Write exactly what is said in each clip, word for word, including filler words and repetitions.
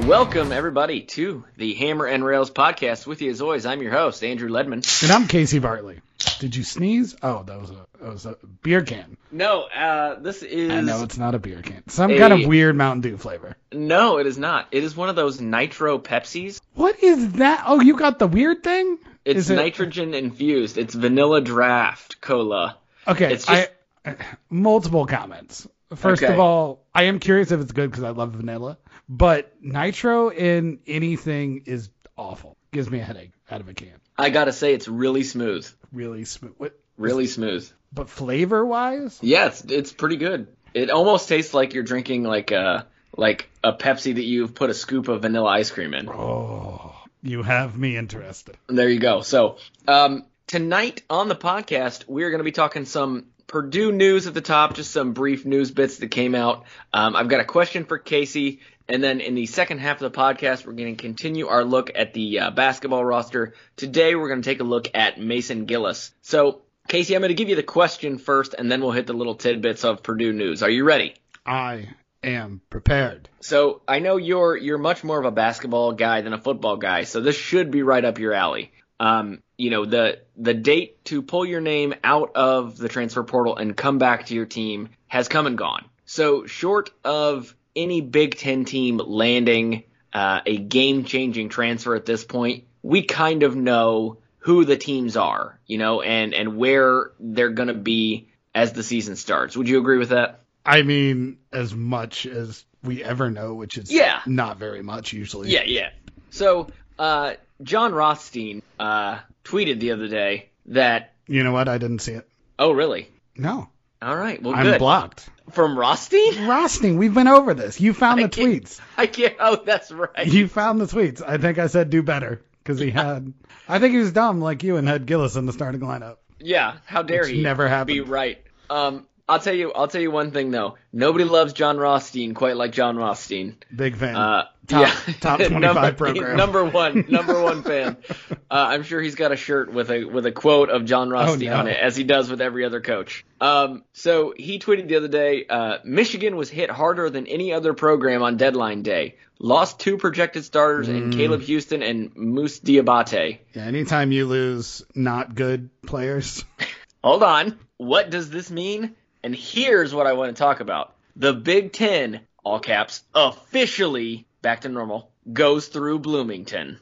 Welcome, everybody, to the Hammer and Rails podcast. With you, as always, I'm your host, Andrew Ledman. And I'm Casey Bartley. Did you sneeze? Oh, that was a, that was a beer can. No, uh, this is... I know, it's not a beer can. Some a... kind of weird Mountain Dew flavor. No, it is not. It is one of those nitro Pepsis. What is that? Oh, you got the weird thing? It's is it... nitrogen infused. It's vanilla draft cola. Okay, it's just... I, multiple comments. First okay. of all, I am curious if it's good because I love vanilla. But nitro in anything is awful. Gives me a headache out of a can. I gotta say, it's really smooth. Really smooth. What? Really smooth. But flavor-wise? Yes, it's pretty good. It almost tastes like you're drinking like a, like a Pepsi that you've put a scoop of vanilla ice cream in. Oh, you have me interested. There you go. So um, tonight on the podcast, we're going to be talking some Purdue news at the top, just some brief news bits that came out. Um, I've got a question for Casey. And then in the second half of the podcast, we're going to continue our look at the uh, basketball roster. Today, we're going to take a look at Mason Gillis. So, Casey, I'm going to give you the question first, and then we'll hit the little tidbits of Purdue news. Are you ready? I am prepared. So, I know you're you're much more of a basketball guy than a football guy, so this should be right up your alley. Um, you know, the the date to pull your name out of the transfer portal and come back to your team has come and gone. So, short of any Big Ten team landing uh, a game-changing transfer at this point, we kind of know who the teams are, you know, and, and where they're going to be as the season starts. Would you agree with that? I mean, as much as we ever know, which is yeah. not very much usually. Yeah, yeah. So uh, John Rothstein uh, tweeted the other day that... You know what? I didn't see it. Oh, really? No. All right. Well, I'm good. blocked. From Rothstein? Rothstein, we've been over this. You found the I tweets. I can't. Oh, that's right. You found the tweets. I think I said do better because he had. I think he was dumb like you and had Gillis in the starting lineup. Yeah. How dare Which he? Never happened. Be right. Um. I'll tell you. I'll tell you one thing though. Nobody loves John Rothstein quite like John Rothstein. Big fan. Uh, top yeah. top twenty-five number, program. Number one. Number one fan. Uh, I'm sure he's got a shirt with a with a quote of John Rothstein oh, no. on it, as he does with every other coach. Um. So he tweeted the other day. Uh, Michigan was hit harder than any other program on deadline day. Lost two projected starters mm. in Caleb Houston and Moose Diabate. Yeah. Anytime you lose not good players. Hold on. What does this mean? And here's what I want to talk about. The Big Ten, all caps, officially, back to normal, goes through Bloomington.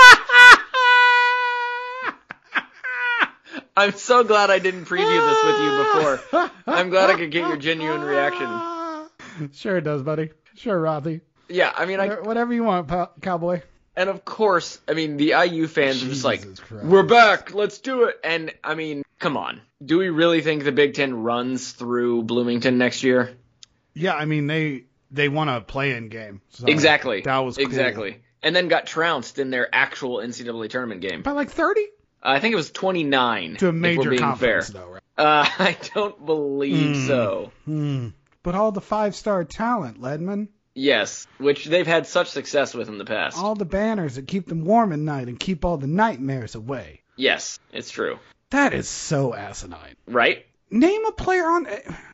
I'm so glad I didn't preview this with you before. I'm glad I could get your genuine reaction. Sure it does, buddy. Sure, Rothy. Yeah, I mean, I... Whatever you want, pal- cowboy. And of course, I mean, the I U fans Jesus are just like, Christ. We're back, let's do it. And, I mean, come on. Do we really think the Big Ten runs through Bloomington next year? Yeah, I mean, they they won a play-in game. So exactly. That was cool. Exactly. And then got trounced in their actual N C double A tournament game. By like thirty? Uh, I think it was twenty-nine. To a major if we're being conference, fair. though, right? Uh, I don't believe mm. so. Mm. But all the five-star talent, Ledman. Yes, which they've had such success with in the past. All the banners that keep them warm at night and keep all the nightmares away. Yes, it's true. That is so asinine. Right? Name a player on...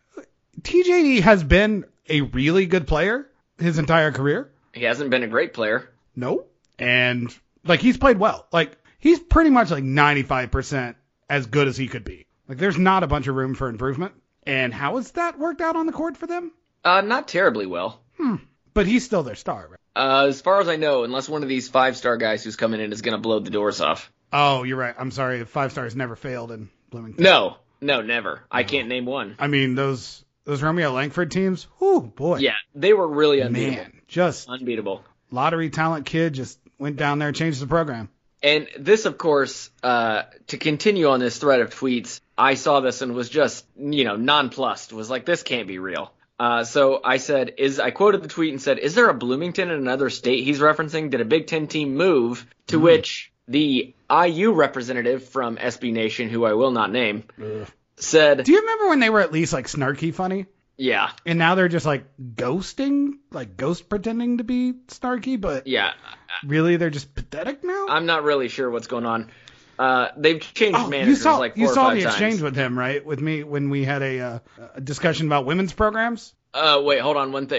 T J D has been a really good player his entire career. He hasn't been a great player. No. And, like, he's played well. Like, he's pretty much, like, ninety-five percent as good as he could be. Like, there's not a bunch of room for improvement. And how has that worked out on the court for them? Uh, not terribly well. Hmm. But he's still their star, right? Uh, as far as I know, unless one of these five-star guys who's coming in is going to blow the doors off. Oh, you're right. I'm sorry. Five stars never failed in Bloomington. No. No, never. No. I can't name one. I mean, those those Romeo Langford teams, whoo, boy. Yeah, they were really unbeatable. Man, just unbeatable. Lottery talent kid just went down there and changed the program. And this, of course, uh, to continue on this thread of tweets, I saw this and was just, you know, nonplussed. Was like, this can't be real. Uh, so I said, is I quoted the tweet and said, is there a Bloomington in another state he's referencing? Did a Big Ten team move? To mm. which the I U representative from S B Nation, who I will not name, Ugh. said... Do you remember when they were at least like snarky funny? Yeah. And now they're just like ghosting, like ghost pretending to be snarky, but yeah, really they're just pathetic now? I'm not really sure what's going on. Uh, they've changed oh, managers you saw, like four you or saw five the times. exchange with him, right? With me when we had a, uh, a discussion about women's programs. Uh, wait, hold on one thing.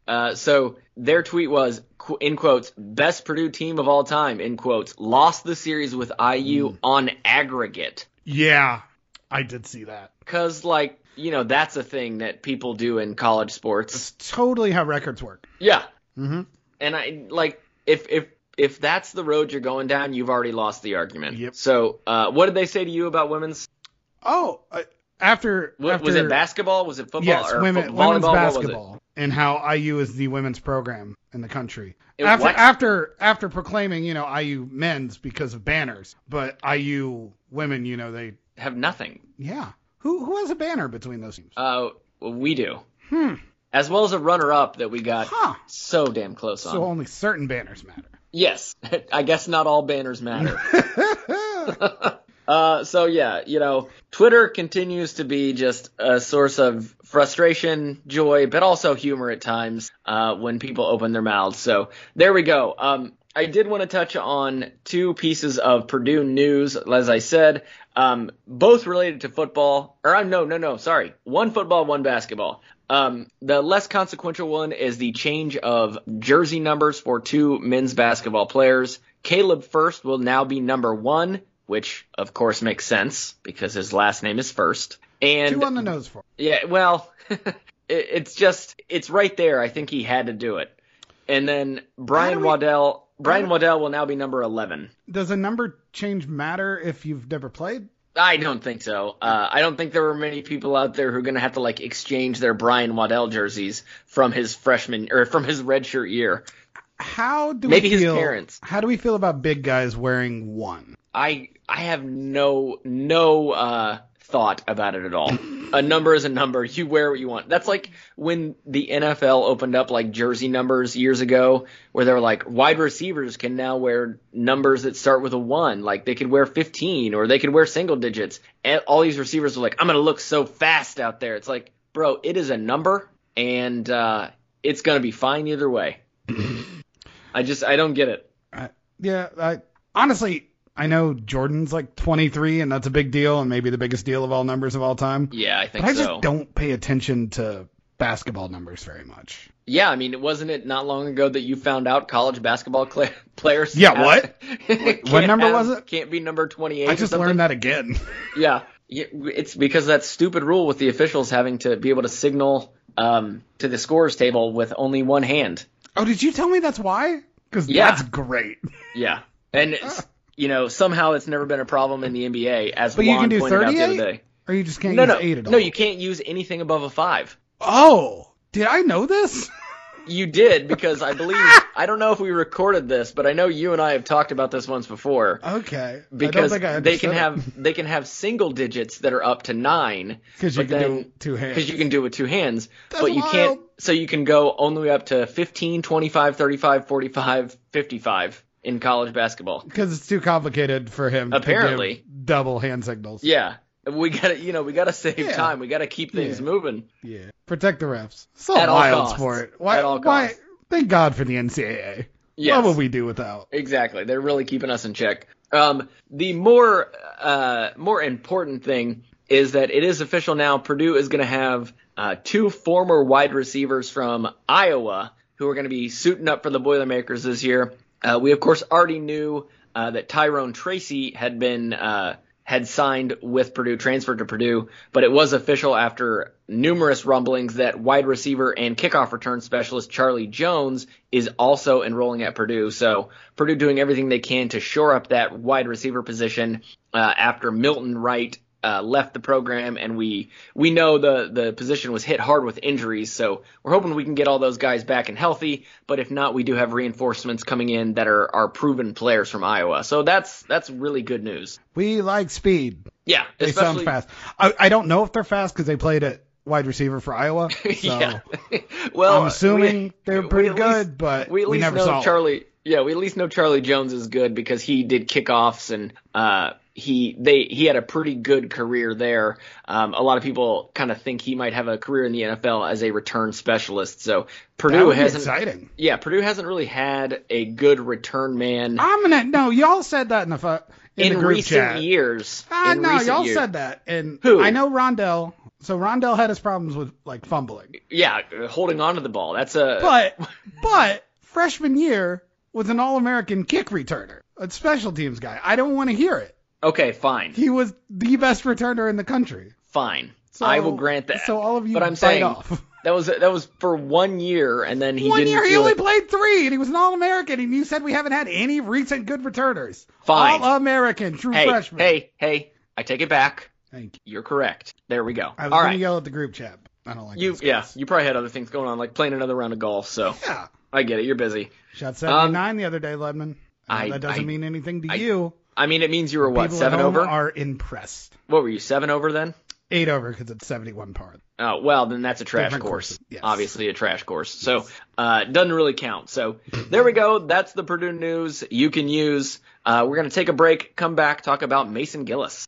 Uh, so their tweet was, in quotes, best Purdue team of all time, in quotes, lost the series with I U mm. on aggregate. Yeah, I did see that. Because, like, you know, that's a thing that people do in college sports. It's totally how records work. Yeah. Mm-hmm. And, I like, if if if that's the road you're going down, you've already lost the argument. Yep. So uh, what did they say to you about women's? Oh, uh, after, what, after... Was it basketball? Was it football? Yes, or women, fo- women's volleyball? basketball. And how I U is the women's program in the country. It, after, what? after after proclaiming, you know, I U men's because of banners, but I U women, you know, they have nothing. Yeah. Who who has a banner between those teams? Uh, we do. Hmm. As well as a runner-up that we got huh. so damn close on. So only certain banners matter. Yes. I guess not all banners matter. Uh, so yeah, you know, Twitter continues to be just a source of frustration, joy, but also humor at times, uh, when people open their mouths. So there we go. Um, I did want to touch on two pieces of Purdue news, as I said, um, both related to football, or uh, no, no, no, sorry. One football, one basketball. Um, the less consequential one is the change of jersey numbers for two men's basketball players. Caleb First will now be number one, which, of course, makes sense because his last name is First. And two on the nose for him. Yeah, well, it, it's just, it's right there. I think he had to do it. And then Brian we, Waddell, Brian Waddell will now be number eleven. Does a number change matter if you've never played? I don't think so. Uh, I don't think there were many people out there who are going to have to, like, exchange their Brian Waddell jerseys from his freshman, or from his redshirt year. How do Maybe we feel, his parents. How do we feel about big guys wearing one? I I have no no uh, thought about it at all. A number is a number. You wear what you want. That's like when the N F L opened up like jersey numbers years ago, where they were like wide receivers can now wear numbers that start with a one. Like they could wear fifteen or they could wear single digits. And all these receivers were like, I'm gonna look so fast out there. It's like, bro, it is a number, and uh, it's gonna be fine either way. I just I don't get it. Uh, yeah, I, honestly. I know Jordan's like twenty-three, and that's a big deal, and maybe the biggest deal of all numbers of all time. Yeah, I think but I so. I just don't pay attention to basketball numbers very much. Yeah, I mean, wasn't it not long ago that you found out college basketball cl- players? Yeah, have, what? What number have, was it? Can't be number twenty-eight. I just learned that again. Yeah, it's because of that stupid rule with the officials having to be able to signal um, to the scorers table with only one hand. Oh, did you tell me that's why? Because yeah. that's great. Yeah, and. It's, You know, somehow it's never been a problem in the N B A, as but Juan you can do pointed out the other thirty-eight? day. Or you just can't no, use no, eight at all? No, you can't use anything above a five. Oh, did I know this? You did, because I believe, I don't know if we recorded this, but I know you and I have talked about this once before. Okay. Because I don't think I they can it. have they can have single digits that are up to nine. Because you can do two hands. Because you can do it with two hands. That's but you wild. can't, so you can go only up to fifteen, twenty-five, thirty-five, forty-five, fifty-five. In college basketball. Because it's too complicated for him Apparently. to give double hand signals. Yeah. We gotta, you know, we gotta save yeah. time. We gotta keep things yeah. moving. Yeah. Protect the refs. So At wild all costs. sport. Why, At all why? costs. Thank God for the N C double A. Yes. What would we do without? Exactly. They're really keeping us in check. Um, the more, uh, more important thing is that it is official now. Purdue is going to have uh, two former wide receivers from Iowa who are going to be suiting up for the Boilermakers this year. Uh, we, of course, already knew uh, that Tyrone Tracy had been uh, had signed with Purdue, transferred to Purdue, but it was official after numerous rumblings that wide receiver and kickoff return specialist Charlie Jones is also enrolling at Purdue. So Purdue doing everything they can to shore up that wide receiver position uh, after Milton Wright Uh, left the program, and we we know the the position was hit hard with injuries, so we're hoping we can get all those guys back and healthy. But if not, we do have reinforcements coming in that are, are proven players from Iowa, so that's that's really good news. We like speed. Yeah, they sound fast. I, I don't know if they're fast because they played at wide receiver for Iowa. So yeah. Well, I'm assuming we, they're pretty good, least, but we, at we least never know saw Charlie. Yeah, we at least know Charlie Jones is good because he did kickoffs and uh, he they he had a pretty good career there. Um, a lot of people kind of think he might have a career in the N F L as a return specialist. So Purdue hasn't. Exciting. Yeah, Purdue hasn't really had a good return man. I'm gonna no. Y'all said that in the in, in the group recent chat. years. Ah, in no, recent y'all years. said that. And Who? I know Rondell So Rondell had his problems with like fumbling. Yeah, holding on to the ball. That's a. But but freshman year was an All-American kick returner, a special teams guy. I don't want to hear it. Okay, fine. He was the best returner in the country. Fine. So, I will grant that. So all of you but I'm bite saying off. that was that was for one year, and then he one didn't year he feel only it. played three, and he was an All-American, and you said we haven't had any recent good returners. Fine. All-American, true Hey, freshman. hey, hey! I take it back. Thank you. You're correct. There we go. I was All going right. to yell at the group chat. I don't like You this. yeah. You probably had other things going on, like playing another round of golf. So Yeah. I get it. You're busy. Shot seventy-nine the other day, Ledman. I know I- that doesn't I- mean anything to I- you. I mean, it means you were what People seven at home over. are impressed. What were you seven over then? Eight over because it's seventy-one par. Oh, well, then that's a trash Different course. courses, yes. Obviously a trash course. So, uh, it doesn't really count. So, there we go. That's the Purdue news you can use. Uh, we're going to take a break, come back, talk about Mason Gillis.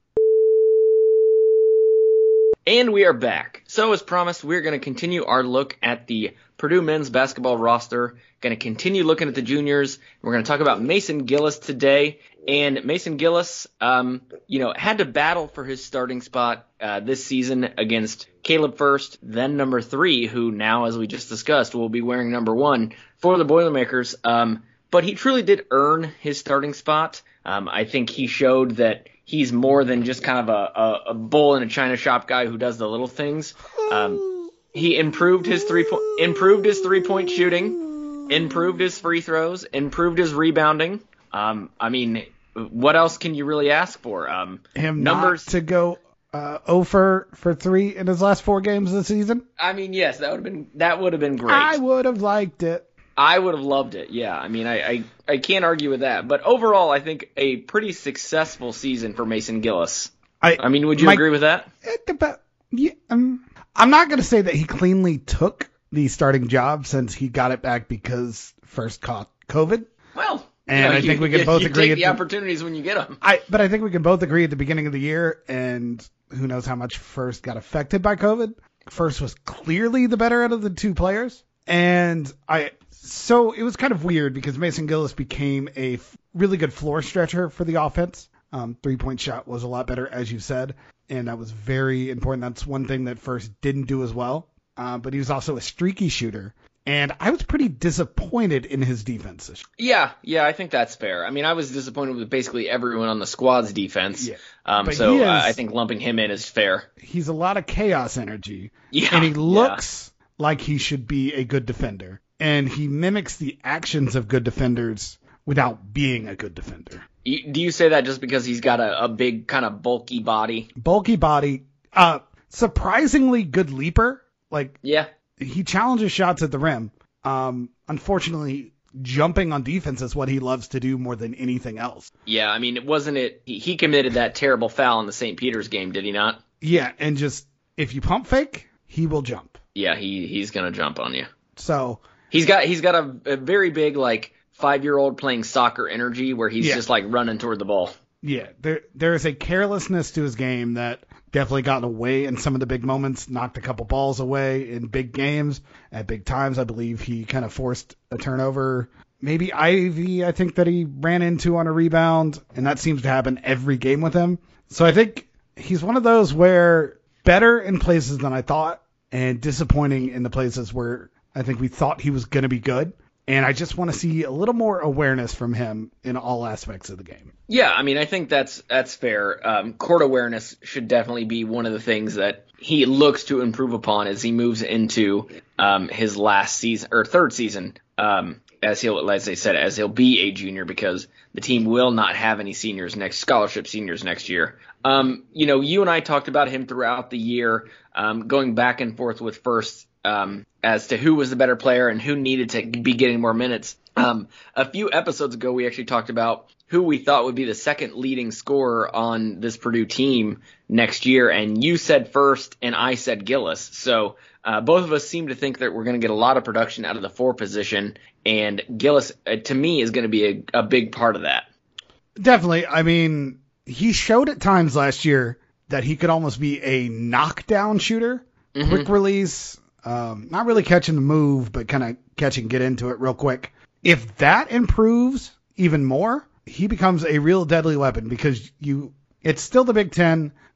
And we are back. So, as promised, we're going to continue our look at the Purdue men's basketball roster. Going to continue looking at the juniors. We're going to talk about Mason Gillis today. And Mason Gillis, um, you know, had to battle for his starting spot uh, this season against Caleb First, then number three, who now, as we just discussed, will be wearing number one for the Boilermakers. Um, but he truly did earn his starting spot. Um, I think he showed that he's more than just kind of a, a, a bull in a china shop guy who does the little things. Um, he improved his three point, improved his three point shooting, improved his free throws, improved his rebounding. Um, I mean, what else can you really ask for? Um, Him numbers not to go uh, zero for, for three in his last four games this season? I mean, yes, that would have been that would have been great. I would have liked it. I would have loved it. Yeah, I mean, I, I I can't argue with that. But overall, I think a pretty successful season for Mason Gillis. I, I mean, would you my- agree with that? It dep- yeah, um, I'm not going to say that he cleanly took the starting job since he got it back because First caught COVID. Well, And you know, I you- think we can you- both you agree take at the the- opportunities when you get them. I, but I think we can both agree at the beginning of the year, and who knows how much First got affected by COVID. First was clearly the better out of the two players. And I, so it was kind of weird because Mason Gillis became a f- really good floor stretcher for the offense. Um, three point shot was a lot better, as you said. And that was very important. That's one thing that First didn't do as well. Uh, but he was also a streaky shooter. And I was pretty disappointed in his defense this year. Yeah, yeah, I think that's fair. I mean, I was disappointed with basically everyone on the squad's defense. Yeah. Um, But so he is- uh, I think lumping him in is fair. He's a lot of chaos energy. Yeah, And he yeah. looks like he should be a good defender. And he mimics the actions of good defenders without being a good defender. You- Do you say that just because he's got a, a big kind of bulky body? Bulky body, uh, surprisingly good leaper. Like, Yeah. he challenges shots at the rim. Um, unfortunately, jumping on defense is what he loves to do more than anything else. Yeah, I mean, it wasn't it. He, he committed that terrible foul in the Saint Peter's game, did he not? Yeah, and just, if you pump fake, he will jump. Yeah, he he's gonna jump on you. So, He's got he's got a, a very big like five year old playing soccer energy where he's Yeah. just like running toward the ball. yeah, there there is a carelessness to his game that definitely got away in some of the big moments, knocked a couple balls away in big games at big times. I believe he kind of forced a turnover. Maybe Ivy, I think that he ran into on a rebound, and that seems to happen every game with him. So I think he's one of those where better in places than I thought and disappointing in the places where I think we thought he was going to be good. And I just want to see a little more awareness from him in all aspects of the game. Yeah, I mean, I think that's that's fair. Um, court awareness should definitely be one of the things that he looks to improve upon as he moves into um, his last season or third season. Um, as he'll, as they said, as he'll be a junior because the team will not have any seniors next scholarship seniors next year. Um, you know, you and I talked about him throughout the year, um, going back and forth with First um, as to who was the better player and who needed to be getting more minutes. Um, a few episodes ago, we actually talked about who we thought would be the second leading scorer on this Purdue team next year, and you said First, and I said Gillis. So uh, both of us seem to think that we're going to get a lot of production out of the four position, and Gillis, uh, to me, is going to be a, a big part of that. Definitely. I mean, he showed at times last year that he could almost be a knockdown shooter, Mhm. quick release, um, not really catching the move, but kind of catch and get into it real quick. If that improves even more, he becomes a real deadly weapon because you, it's still the Big Ten.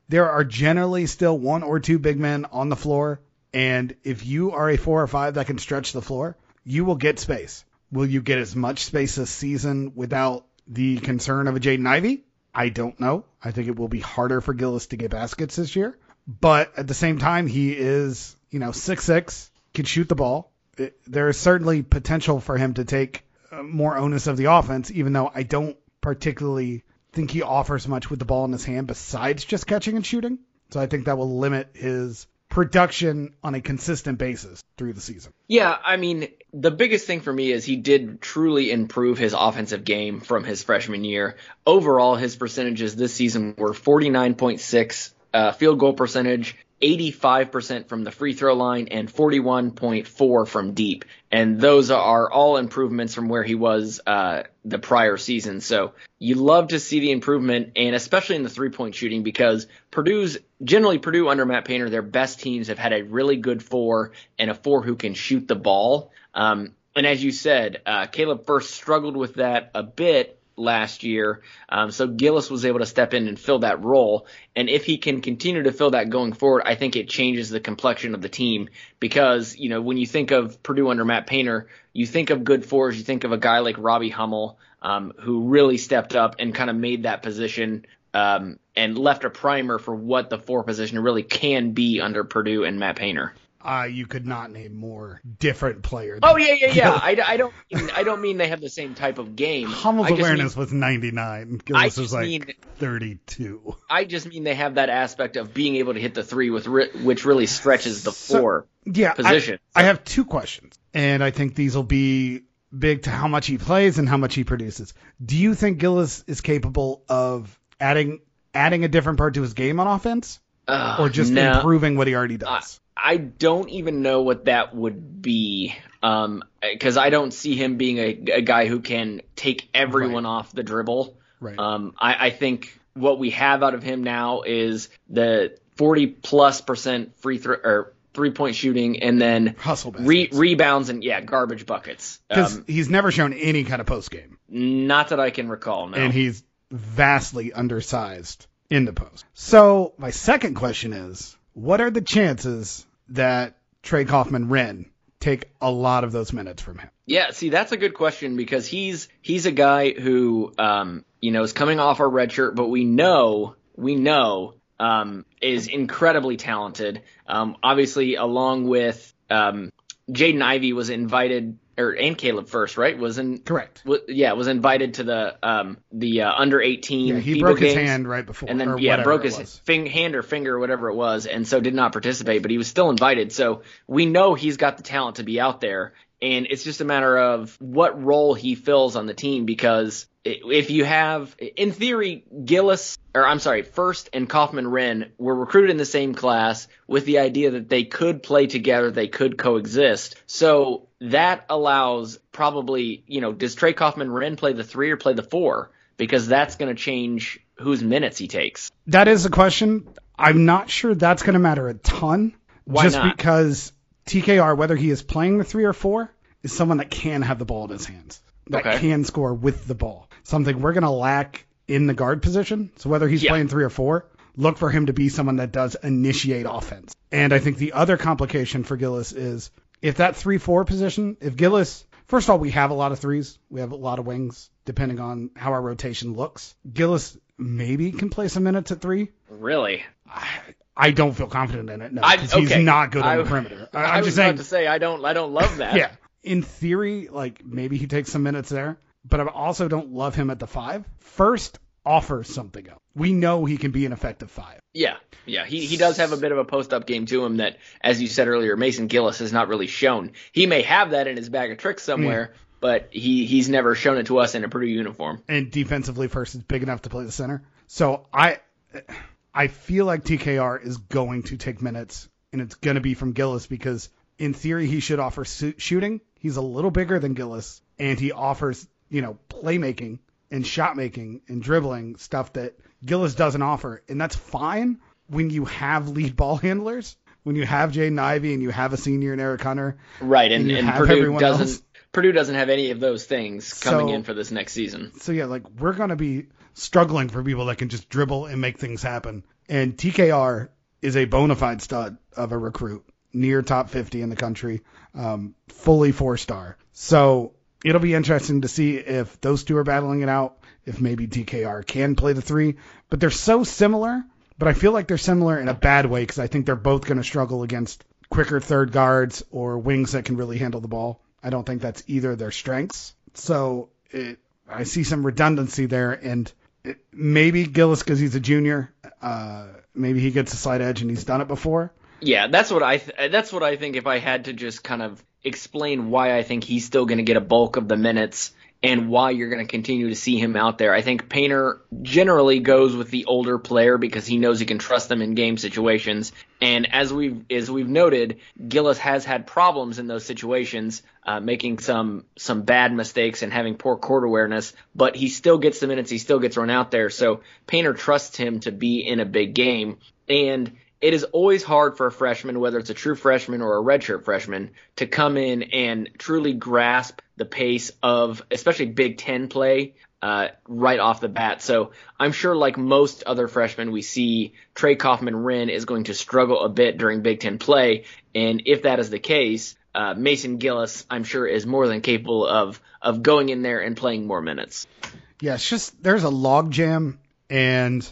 there are generally still one or two big men on the floor. And if you are a four or five that can stretch the floor, you will get space. Will you get as much space this season without the concern of a Jaden Ivey? I don't know. I think it will be harder for Gillis to get baskets this year. But at the same time, he is, you know, six six, can shoot the ball. It, there is certainly potential for him to take uh, more onus of the offense, even though I don't particularly think he offers much with the ball in his hand besides just catching and shooting. So I think that will limit his production on a consistent basis through the season. Yeah, I mean, the biggest thing for me is he did truly improve his offensive game from his freshman year. Overall, his percentages this season were forty-nine point six uh, field goal percentage, eighty-five percent from the free throw line, and forty-one point four from deep. And those are all improvements from where he was uh, the prior season. So you love to see the improvement, and especially in the three-point shooting, because Purdue's generally Purdue under Matt Painter, their best teams have had a really good four and a four who can shoot the ball. Um, and as you said, uh, Caleb Furst struggled with that a bit last year. Um, so Gillis was able to step in and fill that role. And if he can continue to fill that going forward, I think it changes the complexion of the team because, you know, when you think of Purdue under Matt Painter, you think of good fours, you think of a guy like Robbie Hummel, um, who really stepped up and kind of made that position um, and left a primer for what the four position really can be under Purdue and Matt Painter. Uh, you could not name more different players. Oh yeah, yeah, yeah. I, I don't, I don't mean they have the same type of game. Hummel's awareness mean, was ninety-nine. Gillis was like mean, thirty-two. I just mean they have that aspect of being able to hit the three, with which really stretches the so, four yeah, position. I, I have two questions, and I think these will be big to how much he plays and how much he produces. Do you think Gillis is capable of adding adding a different part to his game on offense, uh, or just no. improving what he already does? Uh, I don't even know what that would be, um, because I don't see him being a, a guy who can take everyone right. off the dribble. Right. Um, I, I think what we have out of him now is the forty plus percent free throw or three point shooting, and then hustle re- rebounds and yeah, garbage buckets. Because um, he's never shown any kind of post game. Not that I can recall. No. And he's vastly undersized in the post. So my second question is, what are the chances that Trey Kaufman-Renn take a lot of those minutes from him? Yeah, see, that's a good question because he's he's a guy who, um, you know, is coming off our red shirt, but we know, we know, um, is incredibly talented. Um, obviously, along with um, Jaden Ivey was invited, or and Caleb Furst, right? Was in correct. W- yeah, was invited to the um, the uh, under eighteen. Yeah, he FIBA broke games, his hand right before, and then or yeah, broke his was. fing- hand or finger or whatever it was, and so did not participate. But he was still invited, so we know he's got the talent to be out there. And it's just a matter of what role he fills on the team, because if you have, in theory, Gillis, or I'm sorry, Furst and Kaufman-Renn were recruited in the same class with the idea that they could play together, they could coexist. So that allows probably, you know, does Trey Kaufman-Renn play the three or play the four? Because that's going to change whose minutes he takes. That is a question. I'm not sure that's going to matter a ton. Why just not? Because T K R, whether he is playing the three or four, is someone that can have the ball in his hands, that okay. can score with the ball. Something we're going to lack in the guard position. So whether he's yeah. playing three or four, look for him to be someone that does initiate offense. And I think the other complication for Gillis is if that three four position, if Gillis, first of all, we have a lot of threes. We have a lot of wings, depending on how our rotation looks. Gillis maybe can play some minutes at three. Really? I, I don't feel confident in it, no, I- because okay. he's not good on I- the perimeter. I, I I'm was just saying. about to say I don't I don't love that. Yeah. In theory, like maybe he takes some minutes there, but I also don't love him at the five. First, offers something else. We know he can be an effective five. Yeah, yeah. He he does have a bit of a post-up game to him that, as you said earlier, Mason Gillis has not really shown. He may have that in his bag of tricks somewhere, mm. but he, he's never shown it to us in a Purdue uniform. And defensively, Furst is big enough to play the center. So I I feel like T K R is going to take minutes, and it's going to be from Gillis because in theory he should offer su- shooting. He's a little bigger than Gillis, and he offers, you know, playmaking and shot making and dribbling stuff that Gillis doesn't offer. And that's fine when you have lead ball handlers, when you have Jaden Ivey and you have a senior in Eric Hunter. Right, and, and, and Purdue doesn't else. Purdue doesn't have any of those things coming so, in for this next season. So yeah, like we're going to be struggling for people that can just dribble and make things happen. And T K R is a bona fide stud of a recruit, near top fifty in the country, um, fully four-star. So it'll be interesting to see if those two are battling it out, if maybe T K R can play the three. But they're so similar, but I feel like they're similar in a bad way because I think they're both going to struggle against quicker third guards or wings that can really handle the ball. I don't think that's either of their strengths. So it, I see some redundancy there, and it, maybe Gillis, because he's a junior, uh, maybe he gets a slight edge and he's done it before. Yeah, that's what I th- that's what I think if I had to just kind of explain why I think he's still going to get a bulk of the minutes and why you're going to continue to see him out there. I think Painter generally goes with the older player because he knows he can trust them in game situations. And as we've as we've noted, Gillis has had problems in those situations, uh, making some some bad mistakes and having poor court awareness. But he still gets the minutes. He still gets run out there. So Painter trusts him to be in a big game. And it is always hard for a freshman, whether it's a true freshman or a redshirt freshman, to come in and truly grasp the pace of especially Big Ten play uh, right off the bat. So I'm sure like most other freshmen we see, Trey Kaufman-Renn is going to struggle a bit during Big Ten play. And if that is the case, uh, Mason Gillis, I'm sure, is more than capable of of going in there and playing more minutes. Yeah, it's just there's a log jam, and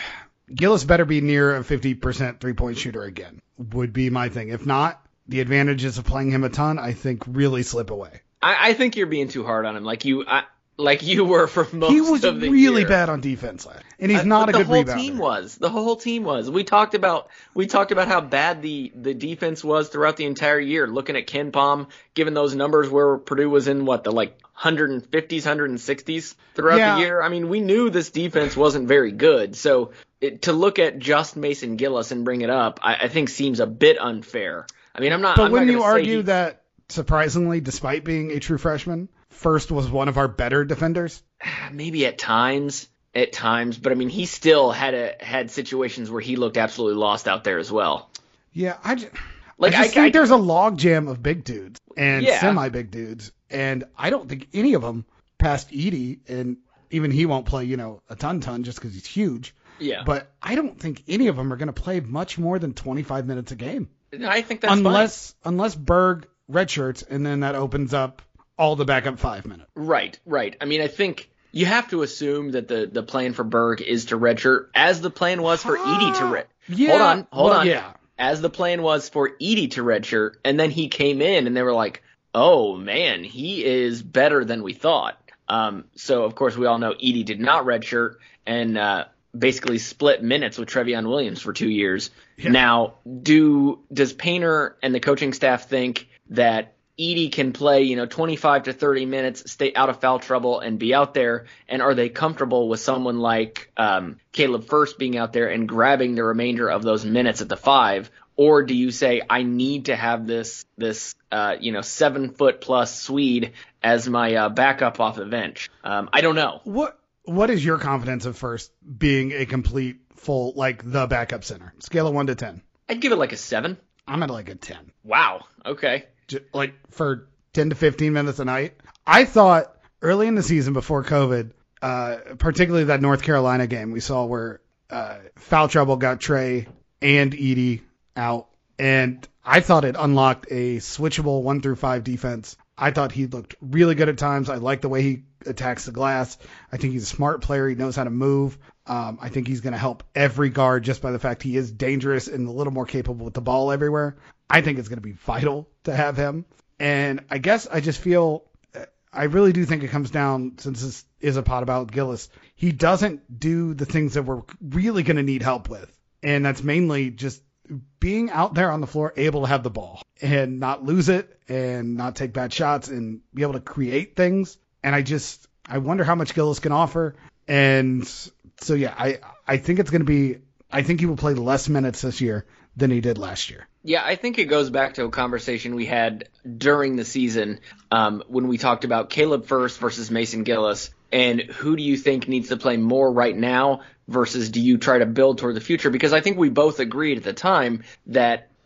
Gillis better be near a fifty percent three-point shooter again, would be my thing. If not, the advantages of playing him a ton, I think, really slip away. I, I think you're being too hard on him, like you I, like you were for most he was of the really year. bad on defense last, and he's Uh, not a but good the whole rebounder. team was. The whole team was. We talked about we talked about how bad the, the defense was throughout the entire year. Looking at Ken Pom, given those numbers where Purdue was in what the like one fifties, one sixties throughout Yeah. the year. I mean, we knew this defense wasn't very good. So it, to look at just Mason Gillis and bring it up, I, I think seems a bit unfair. I mean, I'm not. But I'm wouldn't not you gonna say argue he- that, surprisingly, despite being a true freshman, First was one of our better defenders? maybe at times, at times, but I mean, he still had a had situations where he looked absolutely lost out there as well. Yeah, I just, Like I just I, think I, there's a log jam of big dudes and Yeah. semi-big dudes, and I don't think any of them past Edey, and even he won't play, you know, a ton-ton just because he's huge. yeah, But I don't think any of them are going to play much more than twenty-five minutes a game. I think that's unless unless Berg redshirts, and then that opens up all the backup five minutes. fine. Right, right. I mean, I think you have to assume that the the plan for Berg is to redshirt, as the plan was for Edey to red. Yeah, hold on, hold well, on. Yeah. As the plan was for Edey to redshirt, and then he came in, and they were like, "Oh man, he is better than we thought." Um, so of course we all know Edey did not redshirt and uh, basically split minutes with Trevion Williams for two years. Yeah. Now, do does Painter and the coaching staff think that Edey can play, you know, twenty-five to thirty minutes, stay out of foul trouble, and be out there? And are they comfortable with someone like um, Caleb Furst being out there and grabbing the remainder of those minutes at the five? Or do you say, I need to have this, this uh, you know, seven foot plus Swede as my uh, backup off the bench? Um, I don't know. What What is your confidence of First being a complete full, like the backup center? Scale of one to ten. I'd give it like a seven. I'm at like a ten. Wow. Okay. J- Like for ten to fifteen minutes a night. I thought early in the season before COVID, uh, particularly that North Carolina game we saw where uh, foul trouble got Trey and Edey out, and I thought it unlocked a switchable one through five defense. I thought he looked really good at times. I like the way he attacks the glass. I think he's a smart player. He knows how to move. Um, I think he's going to help every guard just by the fact he is dangerous and a little more capable with the ball everywhere. I think it's going to be vital to have him. And I guess I just feel, I really do think it comes down, since this is a pod about Gillis, he doesn't do the things that we're really going to need help with. And that's mainly just being out there on the floor, able to have the ball and not lose it and not take bad shots and be able to create things. And I just, I wonder how much Gillis can offer. And so, yeah, I, I think it's going to be, I think he will play less minutes this year than he did last year. Yeah, I think it goes back to a conversation we had during the season um, when we talked about Caleb Furst versus Mason Gillis, and who do you think needs to play more right now versus do you try to build toward the future? Because I think we both agreed at the time that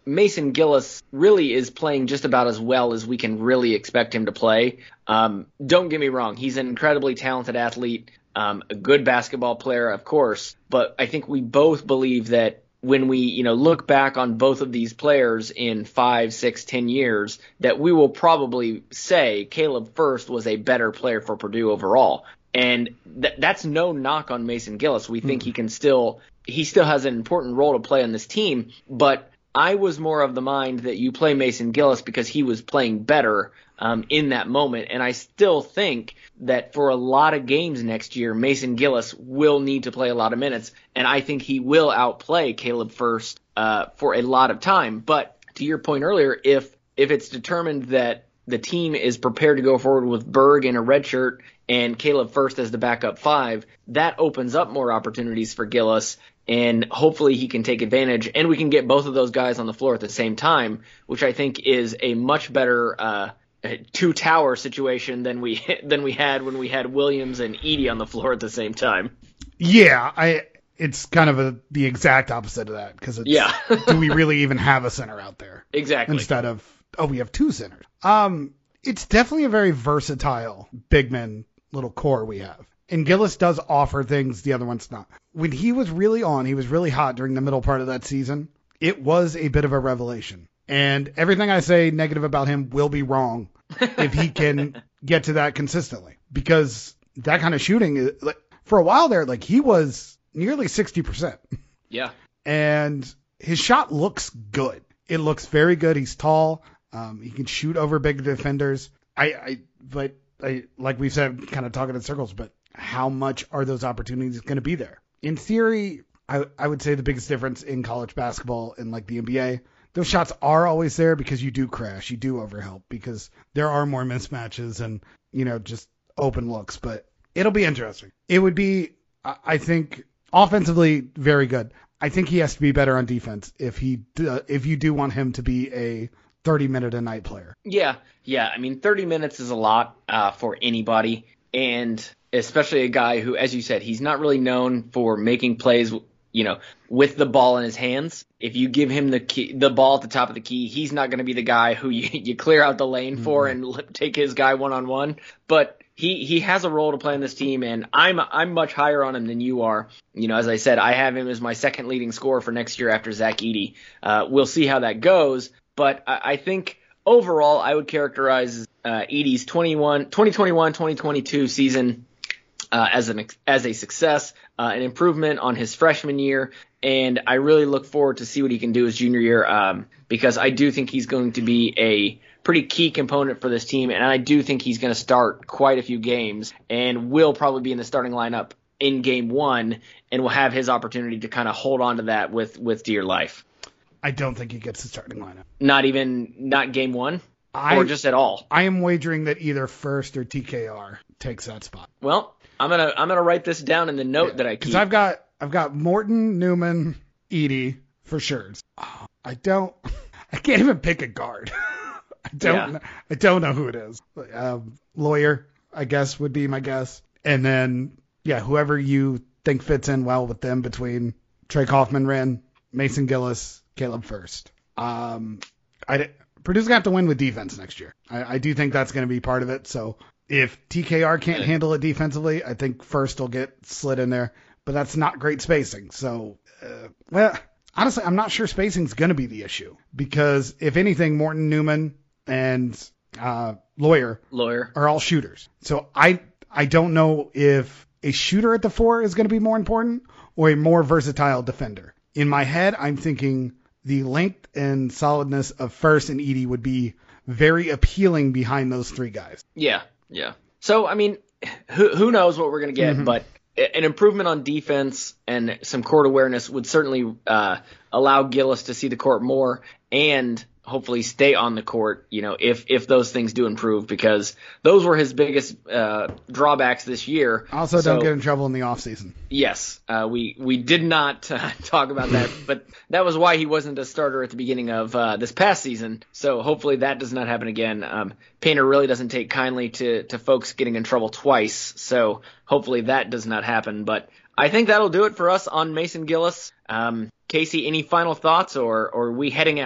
Mason Gillis really is playing just about as well as we can really expect him to play. Um, don't get me wrong. He's an incredibly talented athlete, um, a good basketball player, of course. But I think we both believe that when we, you know, look back on both of these players in five, six, ten years, that we will probably say Caleb Furst was a better player for Purdue overall. And th- that's no knock on Mason Gillis. We think mm-hmm. he can still, he still has an important role to play on this team. But I was more of the mind that you play Mason Gillis because he was playing better um, in that moment. And I still think that for a lot of games next year, Mason Gillis will need to play a lot of minutes. And I think he will outplay Caleb Furst uh, for a lot of time. But to your point earlier, if if it's determined that the team is prepared to go forward with Berg in a red shirt and Caleb Furst as the backup five, that opens up more opportunities for Gillis. And hopefully he can take advantage, and we can get both of those guys on the floor at the same time, which I think is a much better uh, two-tower situation than we than we had when we had Williams and Edey on the floor at the same time. Yeah, I. It's kind of a, the exact opposite of that because yeah. do we really even have a center out there? Exactly. Instead of oh, we have two centers. Um, it's definitely a very versatile big man little core we have. And Gillis does offer things the other one's not. When he was really on, he was really hot during the middle part of that season. It was a bit of a revelation. And everything I say negative about him will be wrong if he can get to that consistently. Because that kind of shooting, like, for a while there, like he was nearly sixty percent. Yeah. And his shot looks good. It looks very good. He's tall. Um, he can shoot over big defenders. I, I but I, like we said, kind of talking in circles, but how much are those opportunities going to be there? In theory, I, I would say the biggest difference in college basketball and like the N B A, those shots are always there because you do crash, you do overhelp, because there are more mismatches and, you know, just open looks. But it'll be interesting. It would be, I think, offensively very good. I think he has to be better on defense if he uh, if you do want him to be a thirty minute a night player. Yeah, yeah. I mean, thirty minutes is a lot uh, for anybody. And especially a guy who, as you said, he's not really known for making plays, you know, with the ball in his hands. If you give him the key, the ball at the top of the key, he's not going to be the guy who you, you clear out the lane for mm-hmm. and take his guy one-on-one. But he, he has a role to play on this team, and I'm I'm much higher on him than you are. You know, as I said, I have him as my second leading scorer for next year after Zach Edey. Uh, we'll see how that goes, but I, I think overall I would characterize uh, Edey's twenty-one, twenty twenty-one twenty twenty-two season Uh, as an as a success, uh, an improvement on his freshman year, and I really look forward to see what he can do his junior year, um, because I do think he's going to be a pretty key component for this team, and I do think he's going to start quite a few games and will probably be in the starting lineup in game one, and will have his opportunity to kind of hold on to that with, with dear life. I don't think he gets the starting lineup. Not even not game one, I, or just at all. I am wagering that either Furst or T K R takes that spot. Well, I'm gonna I'm gonna write this down in the note yeah, that I keep. Because I've got I've got Morton, Newman, Edey for sure. Oh, I don't I can't even pick a guard. I don't yeah. I don't know who it is. Um, lawyer, I guess, would be my guess. And then yeah, whoever you think fits in well with them between Trey Kaufman-Renn, Mason Gillis, Caleb Furst. Um, I Purdue's gonna have to win with defense next year. I, I do think that's gonna be part of it. So. If T K R can't handle it defensively, I think Furst will get slid in there. But that's not great spacing. So, uh, well, honestly, I'm not sure spacing's going to be the issue. Because if anything, Morton, Newman, and uh, Lawyer, Lawyer are all shooters. So I I don't know if a shooter at the four is going to be more important or a more versatile defender. In my head, I'm thinking the length and solidness of Furst and Edey would be very appealing behind those three guys. Yeah. Yeah. So, I mean, who who knows what we're going to get, mm-hmm. but an improvement on defense and some court awareness would certainly uh, allow Gillis to see the court more and hopefully stay on the court, you know, if if those things do improve, because those were his biggest uh, drawbacks this year. Also, so, don't get in trouble in the offseason. Yes, uh, we, we did not uh, talk about that, but that was why he wasn't a starter at the beginning of uh, this past season, so hopefully that does not happen again. Um, Painter really doesn't take kindly to, to folks getting in trouble twice, so hopefully that does not happen, but I think that'll do it for us on Mason Gillis. Um, Casey, any final thoughts, or, or are we heading out?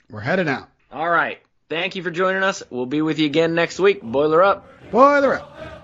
We're heading out. All right. Thank you for joining us. We'll be with you again next week. Boiler up. Boiler up.